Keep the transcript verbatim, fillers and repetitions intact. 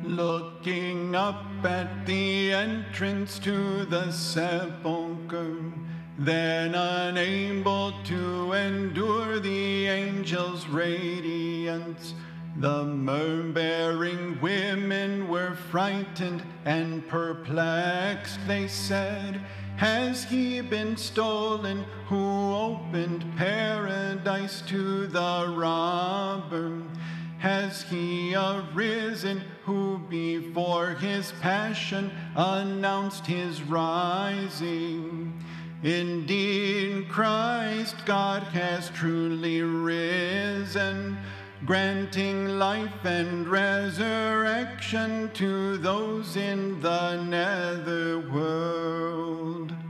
Looking up at the entrance to the sepulchre, then unable to endure the angel's radiance, the myrrh-bearing women were frightened and perplexed. They said, "Has he been stolen who opened paradise to the robber? Has he arisen who before his passion announced his rising? Indeed, Christ God has truly risen, granting life and resurrection to those in the netherworld."